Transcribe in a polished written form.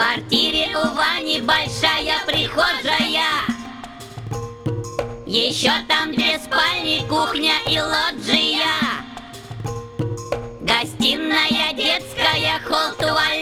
квартире у Вани большая прихожая. Еще там 2 спальни, кухня и лоджия. Гостиная, детская, холл, туалет.